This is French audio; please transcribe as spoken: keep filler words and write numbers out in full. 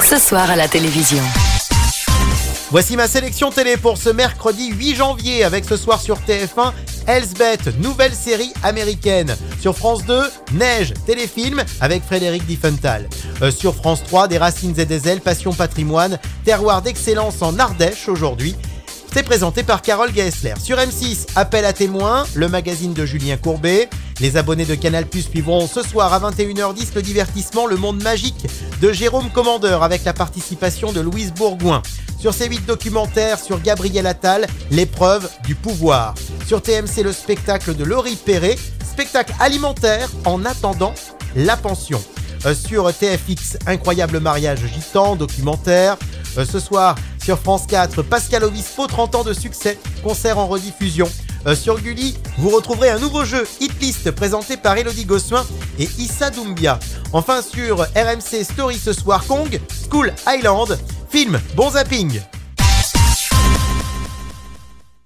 ce soir à la télévision. Voici ma sélection télé pour ce mercredi huit janvier avec ce soir sur T F un, Elsbeth, nouvelle série américaine. Sur France deux, Neige, téléfilm avec Frédéric Diffenthal. Euh, sur France trois, Des racines et des ailes, Passion patrimoine, terroir d'excellence en Ardèche aujourd'hui. C'est présenté par Carole Geisler. Sur M six, Appel à témoins, le magazine de Julien Courbet. Les abonnés de Canal+ suivront ce soir à vingt et une heures dix le divertissement Le Monde Magique de Jérôme Commandeur avec la participation de Louise Bourgoin. Sur C huit, documentaire sur Gabriel Attal, L'épreuve du pouvoir. Sur T M C, le spectacle de Laurie Perret, spectacle alimentaire en attendant la pension. Euh, sur T F X, Incroyable mariage gitan, documentaire. Euh, ce soir, sur France quatre, Pascal Obispo, trente ans de succès, concert en rediffusion. Euh, sur Gulli, vous retrouverez un nouveau jeu, Hitlist, présenté par Elodie Gossuin et Issa Doumbia. Enfin sur R M C Story ce soir, Kong, School Island, film, bon zapping.